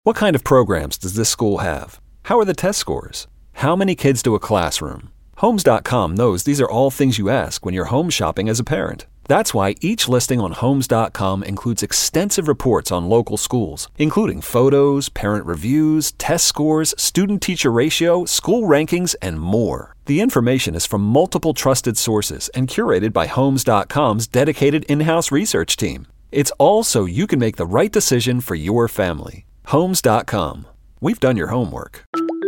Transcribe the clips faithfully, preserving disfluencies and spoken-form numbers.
What kind of programs does this school have? How are the test scores? How many kids do a classroom? Homes dot com knows these are all things you ask when you're home shopping as a parent. That's why each listing on Homes dot com includes extensive reports on local schools, including photos, parent reviews, test scores, student-teacher ratio, school rankings, and more. The information is from multiple trusted sources and curated by Homes dot com's dedicated in-house research team. It's all so you can make the right decision for your family. Homes dot com. We've done your homework.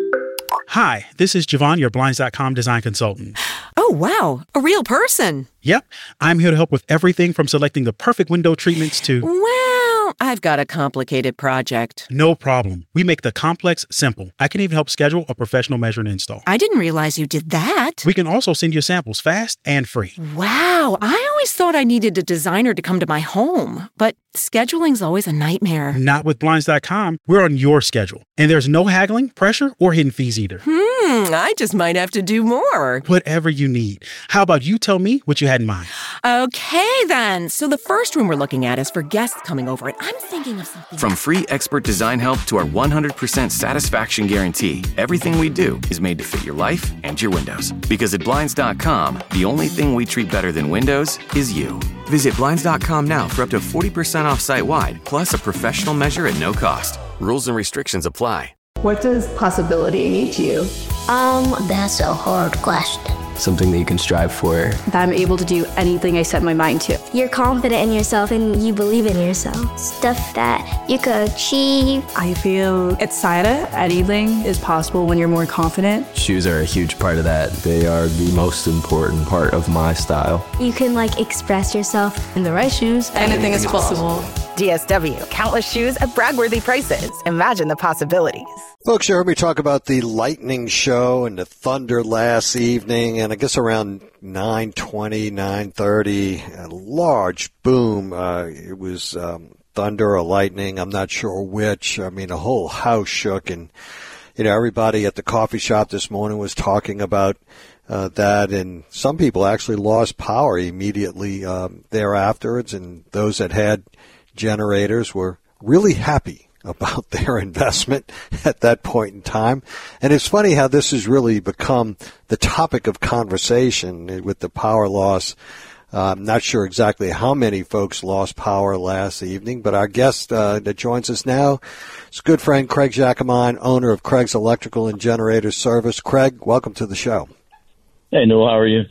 Hi, this is Javon, your Blinds dot com design consultant. Oh, wow. A real person. Yep. I'm here to help with everything from selecting the perfect window treatments to... Well, I've got a complicated project. No problem. We make the complex simple. I can even help schedule a professional measure and install. I didn't realize you did that. We can also send you samples fast and free. Wow. I always thought I needed a designer to come to my home, but scheduling's always a nightmare. Not with Blinds dot com. We're on your schedule. And there's no haggling, pressure, or hidden fees either. Hmm, I just might have to do more. Whatever you need. How about you tell me what you had in mind? Okay, then. So the first room we're looking at is for guests coming over, and I'm thinking of something... From free expert design help to our one hundred percent satisfaction guarantee, everything we do is made to fit your life and your windows. Because at Blinds dot com, the only thing we treat better than windows is you. Visit Blinds dot com now for up to forty percent off site-wide, plus a professional measure at no cost. Rules and restrictions apply. What does possibility mean to you? Um, that's a hard question. Something that you can strive for. That I'm able to do anything I set my mind to. You're confident in yourself and you believe in yourself. Stuff that you could achieve. I feel excited. Anything is possible when you're more confident. Shoes are a huge part of that. They are the most important part of my style. You can like express yourself. In the right shoes, anything, anything is possible. possible. D S W, countless shoes at brag-worthy prices. Imagine the possibilities. Folks, you heard me talk about the lightning show and the thunder last evening, and I guess around nine twenty, nine thirty, a large boom. Uh, it was um, thunder or lightning, I'm not sure which. I mean, the whole house shook, and, you know, everybody at the coffee shop this morning was talking about uh, that, and some people actually lost power immediately um, thereafterwards, and those that had generators were really happy about their investment at that point in time. And it's funny how this has really become the topic of conversation with the power loss. Uh, I'm not sure exactly how many folks lost power last evening, but our guest uh, that joins us now is good friend Craig Jacomine, owner of Craig's Electrical and Generator Service. Craig, welcome to the show. Hey, Noel, how are you?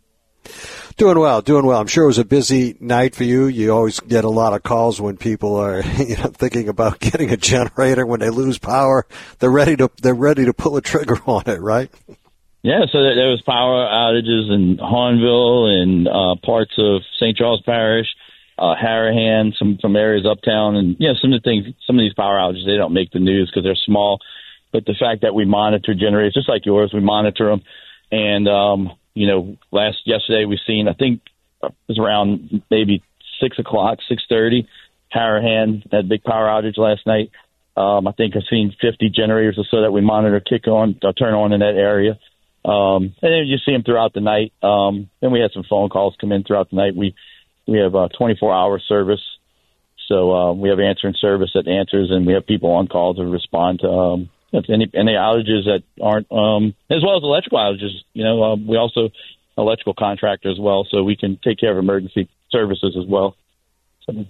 Doing well, doing well. I'm sure it was a busy night for you. You always get a lot of calls when people are, you know, thinking about getting a generator. When they lose power, they're ready to they're ready to pull a trigger on it, right? Yeah. So there was power outages in Hahnville and uh, parts of Saint Charles Parish, uh, Harahan, some from areas uptown, and yeah, some of the things, some of these power outages, they don't make the news because they're small. But the fact that we monitor generators, just like yours, we monitor them, and um, you know, last yesterday we seen, I think it was around maybe six o'clock, six thirty. Harahan had a big power outage last night. Um, I think I've seen fifty generators or so that we monitor kick on, or turn on in that area. Um, and then you see them throughout the night. Um, then we had some phone calls come in throughout the night. We we have a twenty-four hour service, so uh, we have answering service that answers, and we have people on call to respond to um, any any outages that aren't, um, as well as electrical outages. You know, uh, we also electrical contractor as well, so we can take care of emergency services as well. So,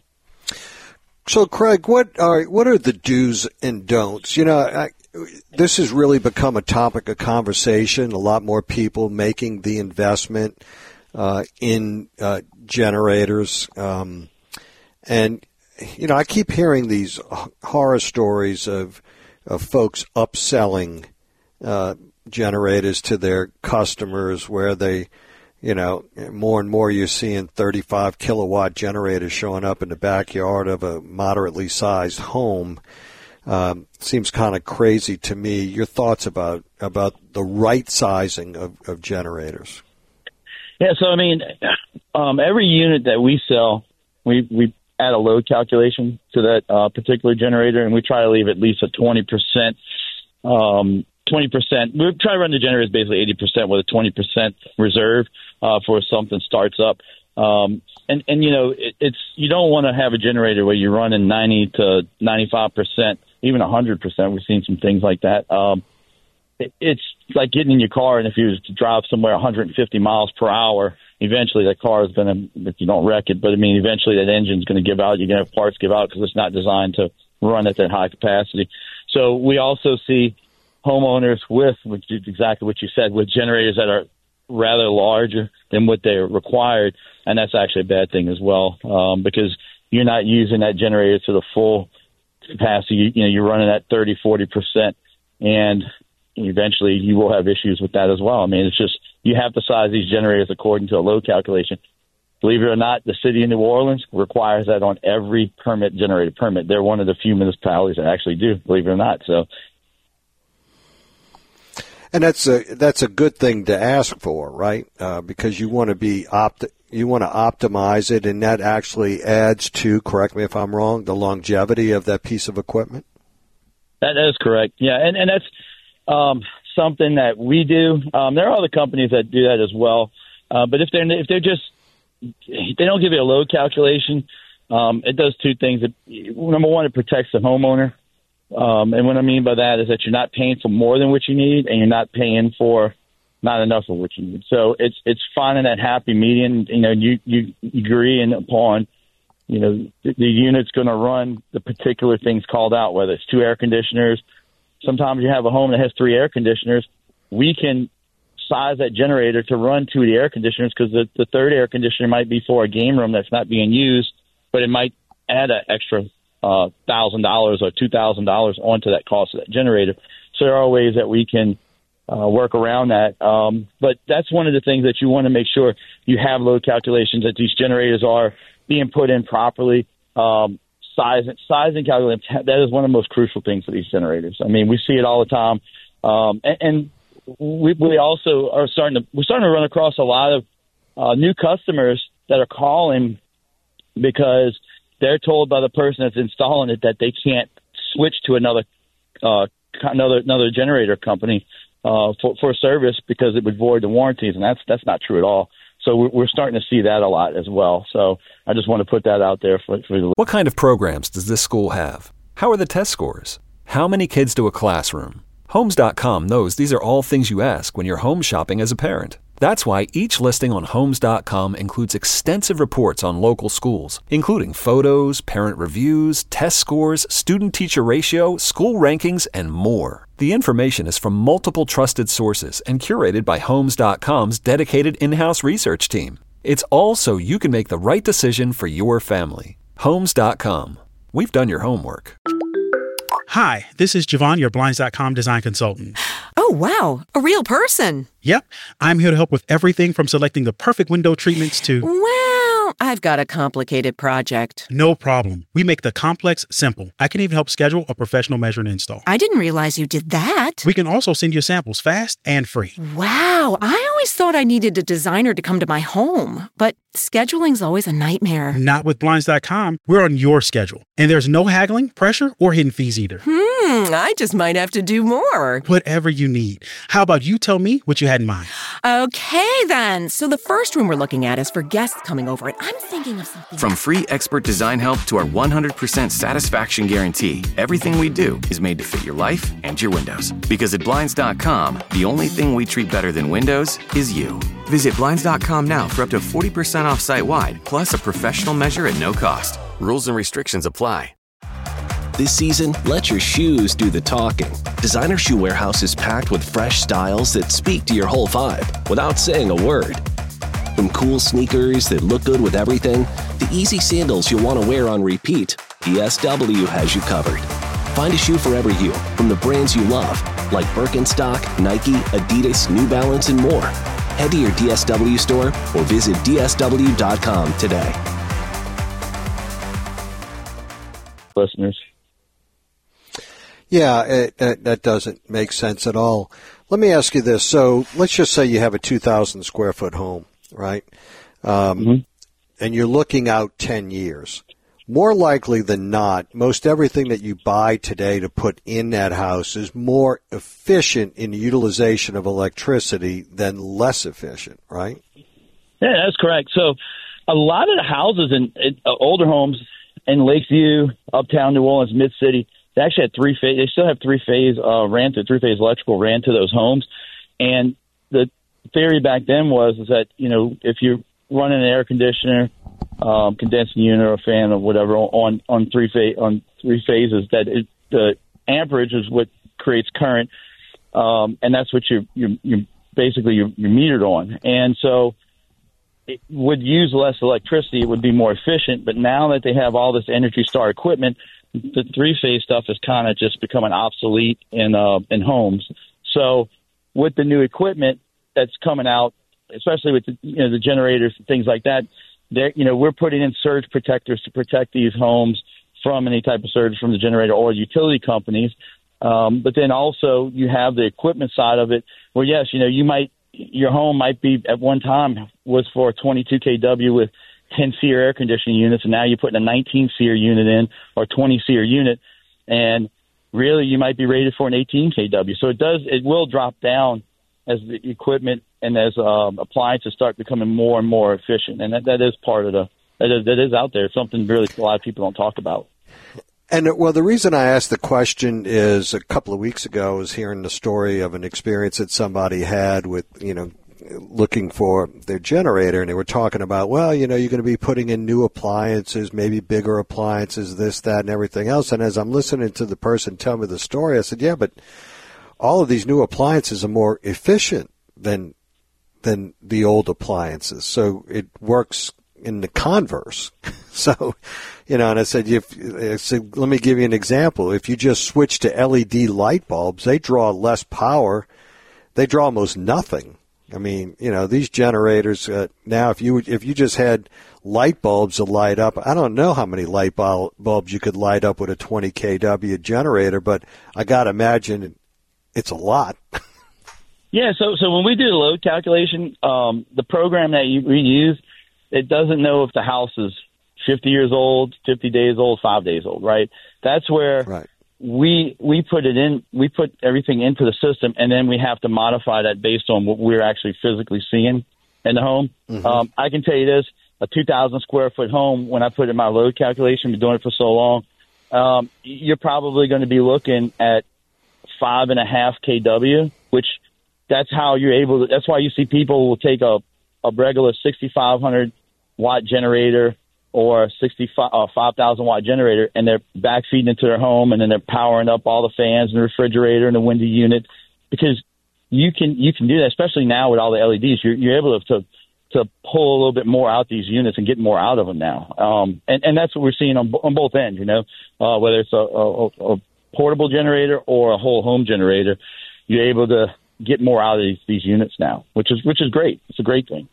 so Craig, what are what are the do's and don'ts? You know, I, this has really become a topic of conversation. A lot more people making the investment uh, in uh, generators, um, and you know, I keep hearing these horror stories of of folks upselling uh, generators to their customers, where they, you know, more and more you're seeing thirty-five kilowatt generators showing up in the backyard of a moderately sized home. Um, seems kind of crazy to me. Your thoughts about about the right sizing of, of generators? Yeah, so I mean, um, every unit that we sell, we we add a load calculation to that uh, particular generator, and we try to leave at least a twenty percent. Um, twenty percent. We try to run the generators basically eighty percent with a twenty percent reserve uh, for if something starts up. Um, and, and, you know, it, it's you don't want to have a generator where you're running ninety to ninety-five percent even one hundred percent. We've seen some things like that. Um, it, it's like getting in your car, and if you was to drive somewhere one hundred fifty miles per hour, eventually that car is going to, if you don't wreck it, but I mean, eventually that engine's going to give out. You're going to have parts give out because it's not designed to run at that high capacity. So we also see homeowners with, which is exactly what you said, with generators that are rather larger than what they're required, and that's actually a bad thing as well, um, because you're not using that generator to the full capacity. You, you know, you're running at thirty, forty percent, and eventually you will have issues with that as well. I mean, it's just, you have to size these generators according to a load calculation. Believe it or not, the city of New Orleans requires that on every permit, generator permit. They're one of the few municipalities that actually do, believe it or not. So, and that's a that's a good thing to ask for, right? Uh, because you want to be opt you want to optimize it, and that actually adds to, correct me if I'm wrong, the longevity of that piece of equipment. That is correct. Yeah, and and that's um, something that we do. Um, there are other companies that do that as well, uh, but if they're if they're just they don't give you a load calculation, um, it does two things. It, number one, it protects the homeowner. Um, and what I mean by that is that you're not paying for more than what you need, and you're not paying for not enough of what you need. So it's it's finding that happy median. You know, you you agreeing upon, you know, the, the unit's going to run the particular things called out, whether it's two air conditioners. Sometimes you have a home that has three air conditioners. We can size that generator to run two of the air conditioners because the, the third air conditioner might be for a game room that's not being used, but it might add an extra uh, thousand dollars or two thousand dollars onto that cost of that generator. So there are ways that we can uh, work around that. Um, but that's one of the things that you want to make sure you have load calculations, that these generators are being put in properly. Um, size, sizing calculations, that is one of the most crucial things for these generators. I mean, we see it all the time. Um, and, and we, we also are starting to, we're starting to run across a lot of uh, new customers that are calling because they're told by the person that's installing it that they can't switch to another uh, another another generator company uh, for for service because it would void the warranties, and that's that's not true at all. So we're, we're starting to see that a lot as well. So I just want to put that out there for, for the. What kind of programs does this school have? How are the test scores? How many kids to a classroom? Homes dot com knows these are all things you ask when you're home shopping as a parent. That's why each listing on Homes dot com includes extensive reports on local schools, including photos, parent reviews, test scores, student-teacher ratio, school rankings, and more. The information is from multiple trusted sources and curated by Homes dot com's dedicated in-house research team. It's all so you can make the right decision for your family. Homes dot com. We've done your homework. Hi, this is Javon, your Blinds dot com design consultant. Oh, wow. A real person. Yep. I'm here to help with everything from selecting the perfect window treatments to... Well, I've got a complicated project. No problem. We make the complex simple. I can even help schedule a professional measure and install. I didn't realize you did that. We can also send you samples fast and free. Wow. I always thought I needed a designer to come to my home, but scheduling's always a nightmare. Not with Blinds dot com. We're on your schedule. And there's no haggling, pressure, or hidden fees either. Hmm, I just might have to do more. Whatever you need. How about you tell me what you had in mind? Okay, then. So the first room we're looking at is for guests coming over, and I'm thinking of something. From free expert design help to our one hundred percent satisfaction guarantee, everything we do is made to fit your life and your windows. Because at Blinds dot com, the only thing we treat better than windows is you. Visit Blinds dot com now for up to forty percent off site-wide, plus a professional measure at no cost. Rules and restrictions apply. This season, let your shoes do the talking. Designer Shoe Warehouse is packed with fresh styles that speak to your whole vibe without saying a word. From cool sneakers that look good with everything, to easy sandals you'll want to wear on repeat, D S W has you covered. Find a shoe for every you from the brands you love, like Birkenstock, Nike, Adidas, New Balance, and more. Head to your D S W store or visit D S W dot com today. Listeners. Yeah, it, it, that doesn't make sense at all. Let me ask you this. So let's just say you have a two thousand square foot home, right? Um, mm-hmm. And you're looking out ten years. More likely than not, most everything that you buy today to put in that house is more efficient in the utilization of electricity than less efficient, right? Yeah, that's correct. So a lot of the houses in, in uh, older homes in Lakeview, uptown New Orleans, Mid-City, they actually had three phase. They still have three phase uh, ran to three phase electrical ran to those homes, and the theory back then was is that you know if you're running an air conditioner, um, condensing unit, or fan, or whatever on on three phase on three phases, that it, the amperage is what creates current, um, and that's what you you you basically you're, you're metered on, and so it would use less electricity. It would be more efficient. But now that they have all this Energy Star equipment, the three-phase stuff is kind of just becoming obsolete in uh, in homes. So with the new equipment that's coming out, especially with the, you know, the generators and things like that, there you know we're putting in surge protectors to protect these homes from any type of surge from the generator or utility companies. Um, but then also you have the equipment side of it, where yes, you know you might your home might be at one time was for twenty-two kilowatts with ten SEER air conditioning units, and now you're putting a nineteen SEER unit in or twenty SEER unit, and really you might be rated for an eighteen kilowatts. So it does, it will drop down as the equipment and as um, appliances start becoming more and more efficient, and that, that is part of the that is, that is out there. It's something really a lot of people don't talk about. And, well, the reason I asked the question is a couple of weeks ago I was hearing the story of an experience that somebody had with, you know, looking for their generator, and they were talking about, well, you know, you're going to be putting in new appliances, maybe bigger appliances, this, that, and everything else. And as I'm listening to the person tell me the story, I said, yeah, but all of these new appliances are more efficient than than the old appliances. So it works in the converse. So, you know, and I said, if, I said, let me give you an example. If you just switch to L E D light bulbs, they draw less power. They draw almost nothing. I mean, you know, these generators, uh, now if you if you just had light bulbs to light up, I don't know how many light bul- bulbs you could light up with a twenty kilowatt generator, but I got to imagine it's a lot. Yeah, so so when we do the load calculation, um, the program that you, we use, it doesn't know if the house is fifty years old, fifty days old, five days old, right? That's where right. we we put it in, we put everything into the system, and then we have to modify that based on what we're actually physically seeing in the home. Mm-hmm. Um, I can tell you this, a two thousand square foot home, when I put in my load calculation, been doing it for so long, um, you're probably going to be looking at five and a half kW, which that's how you're able to, that's why you see people will take a, a regular sixty-five hundred watt generator or sixty-five, uh, five thousand watt generator, and they're backfeeding into their home, and then they're powering up all the fans and the refrigerator and the window unit, because you can you can do that, especially now with all the L E Ds. You're, you're able to to pull a little bit more out these units and get more out of them now, um, and and that's what we're seeing on on both ends. You know, uh, whether it's a, a, a portable generator or a whole home generator, you're able to get more out of these, these units now, which is which is great. It's a great thing.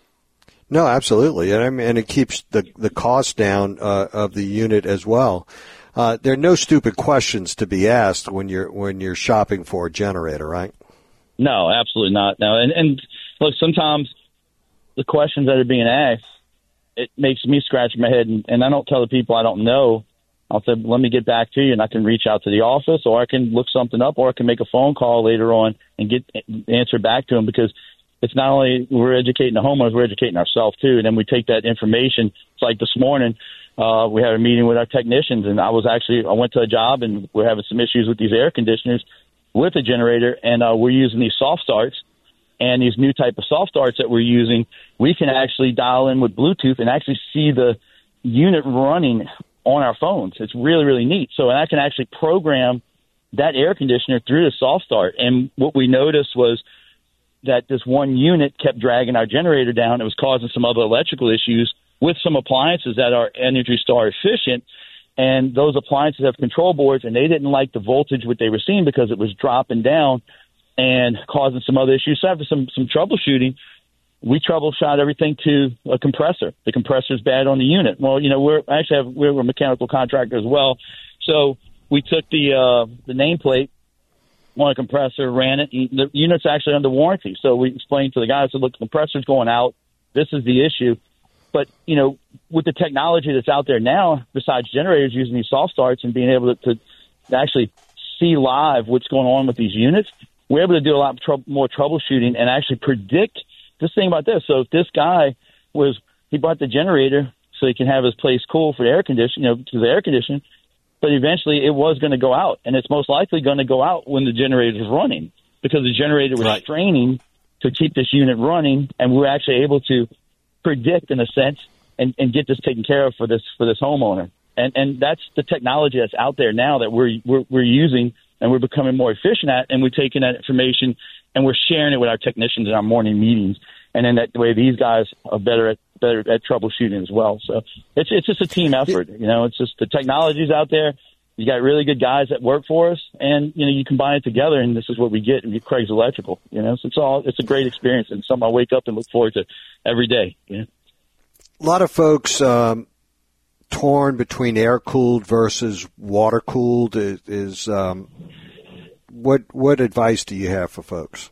No, absolutely, and I mean, and it keeps the the cost down uh, of the unit as well. Uh, there are no stupid questions to be asked when you're when you're shopping for a generator, right? No, absolutely not. No, and and look, sometimes the questions that are being asked, it makes me scratch my head, and, and I don't tell the people I don't know. I'll say, let me get back to you, and I can reach out to the office, or I can look something up, or I can make a phone call later on and get answer back to them, because it's not only we're educating the homeowners, we're educating ourselves too. And then we take that information. It's like this morning, uh, we had a meeting with our technicians, and I was actually, I went to a job, and we're having some issues with these air conditioners with a generator, and uh, we're using these soft starts. And these new type of soft starts that we're using, we can actually dial in with Bluetooth and actually see the unit running on our phones. It's really, really neat. So I can actually program that air conditioner through the soft start. And what we noticed was that this one unit kept dragging our generator down. It was causing some other electrical issues with some appliances that are Energy Star efficient. And those appliances have control boards, and they didn't like the voltage what they were seeing because it was dropping down and causing some other issues. So after some, some troubleshooting, we troubleshot everything to a compressor. The compressor's bad on the unit. Well, you know, we're actually have, we're a mechanical contractor as well. So we took the uh, the nameplate on a compressor, ran it. The unit's actually under warranty. So we explained to the guys, said, look, the compressor's going out. This is the issue. But, you know, with the technology that's out there now, besides generators using these soft starts and being able to, to actually see live what's going on with these units, we're able to do a lot tr- more troubleshooting and actually predict this thing about this. So if this guy was, he bought the generator so he can have his place cool for the air conditioning, you know, to the air conditioning, but eventually it was going to go out, and it's most likely going to go out when the generator is running, because the generator was right. straining to keep this unit running, and we were actually able to predict, in a sense, and, and get this taken care of for this for this homeowner. And and that's the technology that's out there now that we're we're, we're using, and we're becoming more efficient at, and we're taking that information and we're sharing it with our technicians in our morning meetings. And then that way, these guys are better at better at troubleshooting as well. So it's it's just a team effort. You know, it's just the technology's out there. You got really good guys that work for us, and you know, you combine it together, and this is what we get. And get Craig's Electrical. You know, so it's all it's a great experience, and something I wake up and look forward to every day. You know? A lot of folks um, torn between air cooled versus water cooled. Is, is um, what what advice do you have for folks?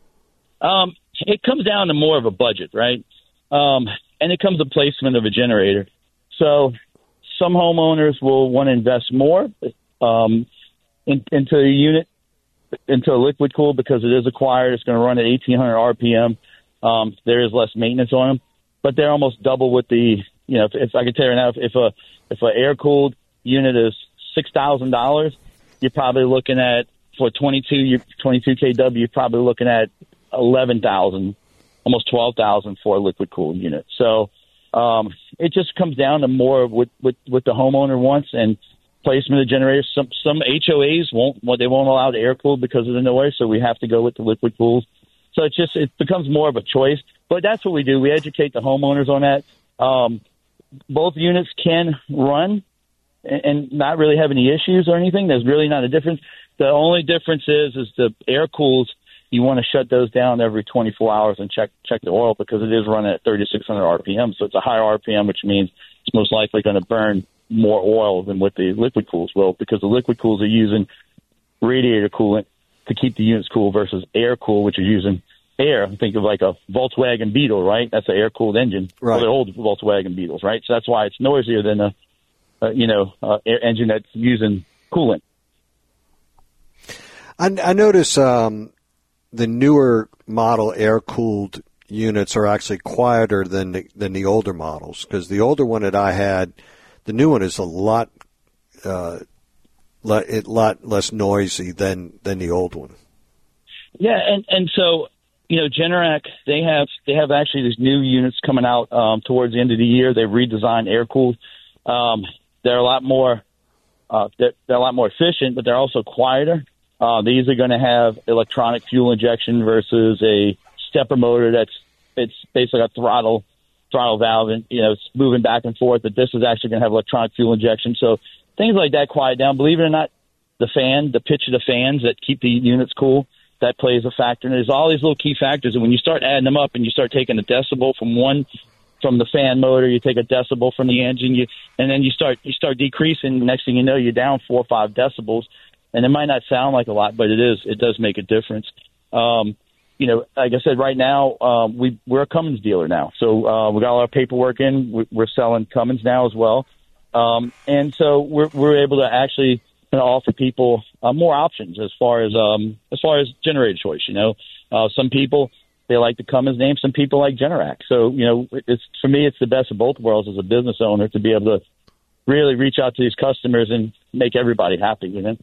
Um, it comes down to more of a budget, right? Um, and it comes to placement of a generator. So some homeowners will want to invest more um, in, into a unit, into a liquid cool, because it is acquired. It's going to run at eighteen hundred R P M. Um, there is less maintenance on them, but they're almost double with the, you know, if, if I could tell you now, if, if a if an air cooled unit is six thousand dollars, you're probably looking at, for twenty-two twenty-two K W, you're probably looking at eleven thousand, almost twelve thousand for a liquid cooled unit. So um, it just comes down to more what, what, what the homeowner wants and placement of generators. Some some H O As won't, well, they won't allow the air cooled because of the noise, so we have to go with the liquid cooled. So it just it becomes more of a choice. But that's what we do. We educate the homeowners on that. Um, both units can run and, and not really have any issues or anything. There's really not a difference. The only difference is is the air cools. You want to shut those down every twenty-four hours and check check the oil, because it is running at thirty-six hundred R P M. So it's a higher R P M, which means it's most likely going to burn more oil than what the liquid cools will, because the liquid cools are using radiator coolant to keep the units cool versus air cool, which are using air. Think of like a Volkswagen Beetle, right? That's an air-cooled engine. Right. Well, they're old Volkswagen Beetles, right? So that's why it's noisier than a, a you know, uh, air engine that's using coolant. I, I notice um, the newer model air-cooled units are actually quieter than the, than the older models, because the older one that I had, the new one is a lot uh, le- it lot less noisy than than the old one. Yeah, and and so you know, Generac, they have they have actually these new units coming out um, towards the end of the year. They redesigned air cooled. Um, they're a lot more uh, they're, they're a lot more efficient, but they're also quieter. Uh, these are going to have electronic fuel injection versus a stepper motor that's it's basically a throttle throttle valve, and you know it's moving back and forth. But this is actually going to have electronic fuel injection, so things like that quiet down. Believe it or not, the fan, the pitch of the fans that keep the units cool, that plays a factor. And there's all these little key factors, and when you start adding them up and you start taking a decibel from one, from the fan motor, you take a decibel from the engine, you and then you start you start decreasing. Next thing you know, you're down four or five decibels, and it might not sound like a lot, but it is. It does make a difference. Um, you know, like I said, right now um, we we're a Cummins dealer now, so uh, we got all our paperwork in. We're selling Cummins now as well, um, and so we're we're able to actually to offer people uh, more options as far as um, as far as generator choice. You know, uh, some people they like the Cummins name, some people like Generac. So you know, it's for me, it's the best of both worlds as a business owner to be able to really reach out to these customers and make everybody happy. You know.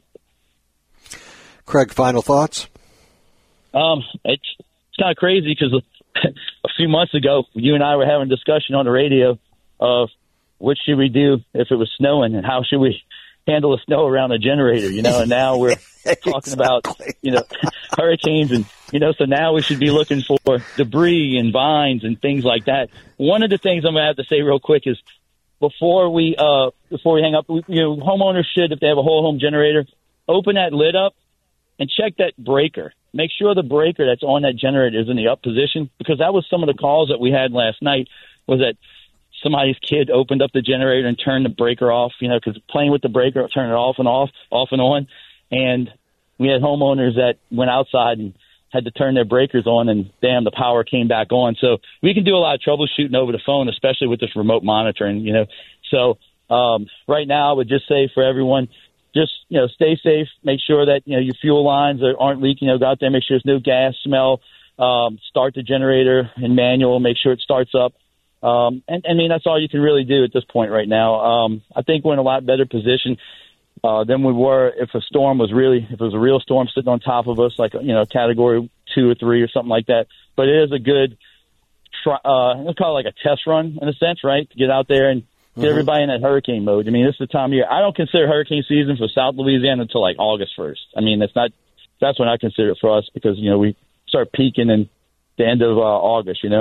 Craig, final thoughts? Um, it's it's kind of crazy because a few months ago, you and I were having a discussion on the radio of what should we do if it was snowing and how should we handle the snow around a generator, you know, and now we're exactly. talking about, you know, hurricanes and, you know, so now we should be looking for debris and vines and things like that. One of the things I'm going to have to say real quick is before we, uh, before we hang up, you know, homeowners should, if they have a whole home generator, open that lid up and check that breaker. Make sure the breaker that's on that generator is in the up position, because that was some of the calls that we had last night was that somebody's kid opened up the generator and turned the breaker off, you know, because playing with the breaker, turn it off and off, off and on. And we had homeowners that went outside and had to turn their breakers on, and damn, the power came back on. So we can do a lot of troubleshooting over the phone, especially with this remote monitoring, you know. So um, right now I would just say for everyone, just, you know, stay safe. Make sure that, you know, your fuel lines are, aren't leaking. You know, go out there, make sure there's no gas smell. Um, start the generator in manual, make sure it starts up. Um, and I mean, that's all you can really do at this point right now. Um, I think we're in a lot better position. uh, than we were if a storm was really, if it was a real storm sitting on top of us, like, you know, category two or three or something like that. But it is a good, try, uh, let's call it like a test run in a sense, right? To get out there and get mm-hmm. everybody in that hurricane mode. I mean, this is the time of year. I don't consider hurricane season for South Louisiana until like August first. I mean, that's not, that's when I consider it for us because, you know, we start peaking in the end of uh, August, you know.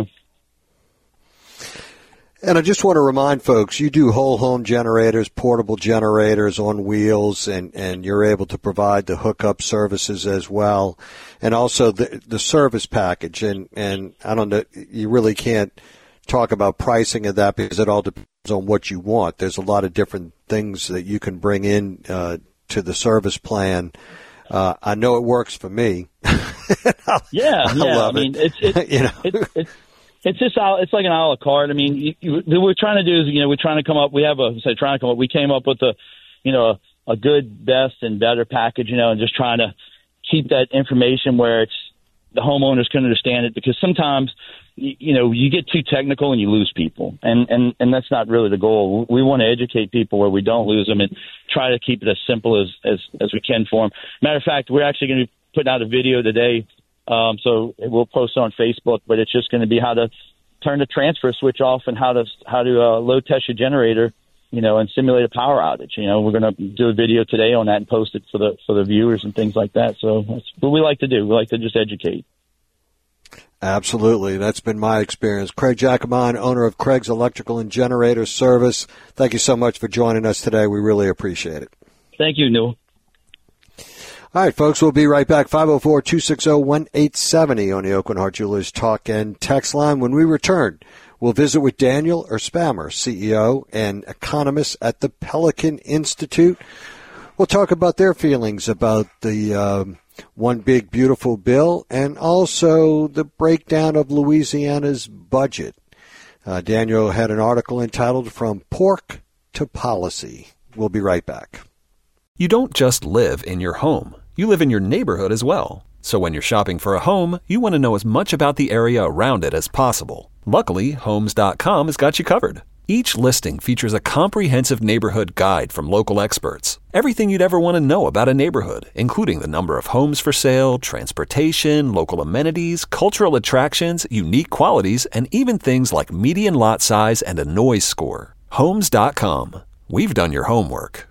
And I just want to remind folks, you do whole home generators, portable generators on wheels, and, and you're able to provide the hookup services as well, and also the the service package. And, and I don't know, you really can't talk about pricing of that because it all depends on what you want. There's a lot of different things that you can bring in uh, to the service plan. Uh, I know it works for me. yeah, I yeah. love I mean, it. it's it's, you know? it's it's it's just it's like an a la carte. I mean, you, you, what we're trying to do is, you know, we're trying to come up. We have a say trying to come up. We came up with a, you know, a, a good, best, and better package. You know, and just trying to keep that information where it's the homeowners can understand it because sometimes, you, you know, you get too technical and you lose people, and and and that's not really the goal. We want to educate people where we don't lose them and try to keep it as simple as as as we can for them. Matter of fact, we're actually going to be putting out a video today. Um, so we'll post it on Facebook, but it's just going to be how to turn the transfer switch off and how to how to uh, load test your generator, you know, and simulate a power outage. You know, we're going to do a video today on that and post it for the for the viewers and things like that. So that's what we like to do. We like to just educate. Absolutely. That's been my experience. Craig Jacomine, owner of Craig's Electrical and Generator Service. Thank you so much for joining us today. We really appreciate it. Thank you, Newell. All right, folks, we'll be right back. five oh four, two six zero, one eight seven zero on the Aucoin Hart Jewelers Talk and Text line. When we return, we'll visit with Daniel Erspamer, C E O and economist at the Pelican Institute. We'll talk about their feelings about the um, One Big Beautiful Bill and also the breakdown of Louisiana's budget. Uh, Daniel had an article entitled From Pork to Policy. We'll be right back. You don't just live in your home. You live in your neighborhood as well. So when you're shopping for a home, you want to know as much about the area around it as possible. Luckily, Homes dot com has got you covered. Each listing features a comprehensive neighborhood guide from local experts. Everything you'd ever want to know about a neighborhood, including the number of homes for sale, transportation, local amenities, cultural attractions, unique qualities, and even things like median lot size and a noise score. Homes dot com. We've done your homework.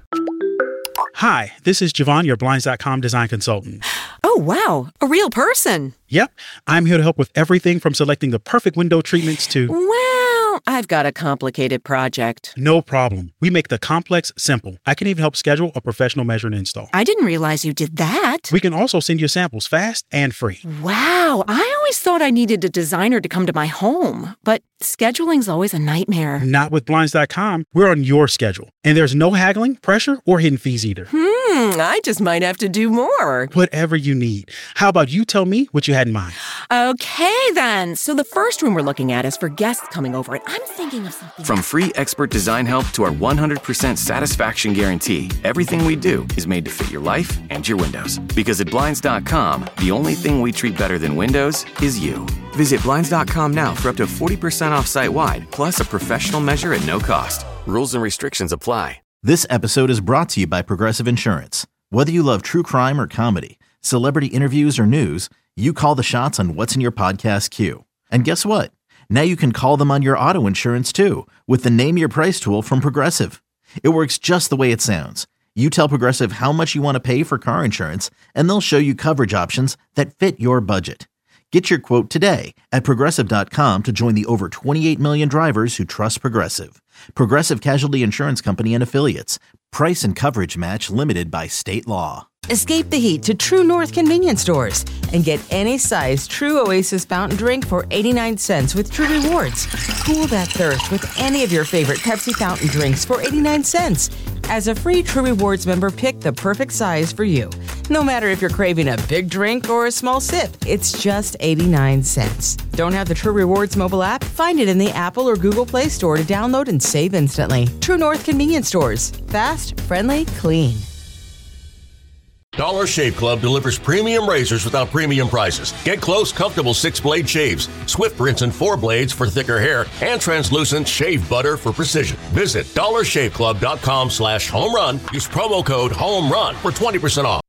Hi, this is Javon, your Blinds dot com design consultant. Oh, wow. A real person. Yep. I'm here to help with everything from selecting the perfect window treatments to... Well, I've got a complicated project. No problem. We make the complex simple. I can even help schedule a professional measure and install. I didn't realize you did that. We can also send you samples fast and free. Wow. I always thought I needed a designer to come to my home, but scheduling's always a nightmare. Not with Blinds dot com. We're on your schedule. And there's no haggling, pressure, or hidden fees either. Hmm, I just might have to do more. Whatever you need. How about you tell me what you had in mind? Okay, then. So the first room we're looking at is for guests coming over, and I'm thinking of something. From free expert design help to our one hundred percent satisfaction guarantee, everything we do is made to fit your life and your windows. Because at Blinds dot com, the only thing we treat better than windows is you. Visit Blinds dot com now for up to forty percent off site-wide, plus a professional measure at no cost. Rules and restrictions apply. This episode is brought to you by Progressive Insurance. Whether you love true crime or comedy, celebrity interviews or news, you call the shots on what's in your podcast queue. And guess what? Now you can call them on your auto insurance too with the Name Your Price tool from Progressive. It works just the way it sounds. You tell Progressive how much you want to pay for car insurance, and they'll show you coverage options that fit your budget. Get your quote today at Progressive dot com to join the over twenty-eight million drivers who trust Progressive. Progressive Casualty Insurance Company and Affiliates. Price and coverage match limited by state law. Escape the heat to True North convenience stores and get any size True Oasis fountain drink for eighty-nine cents with True Rewards. Cool that thirst with any of your favorite Pepsi fountain drinks for eighty-nine cents. As a free True Rewards member, pick the perfect size for you. No matter if you're craving a big drink or a small sip, it's just eighty-nine cents. Don't have the True Rewards mobile app? Find it in the Apple or Google Play Store to download and save instantly. True North convenience stores. Fast, friendly, clean. The Dollar Shave Club delivers premium razors without premium prices. Get close, comfortable six-blade shaves, swift rinse and four blades for thicker hair, and translucent shave butter for precision. Visit dollar shave club dot com slash home run. Use promo code HOME RUN for twenty percent off.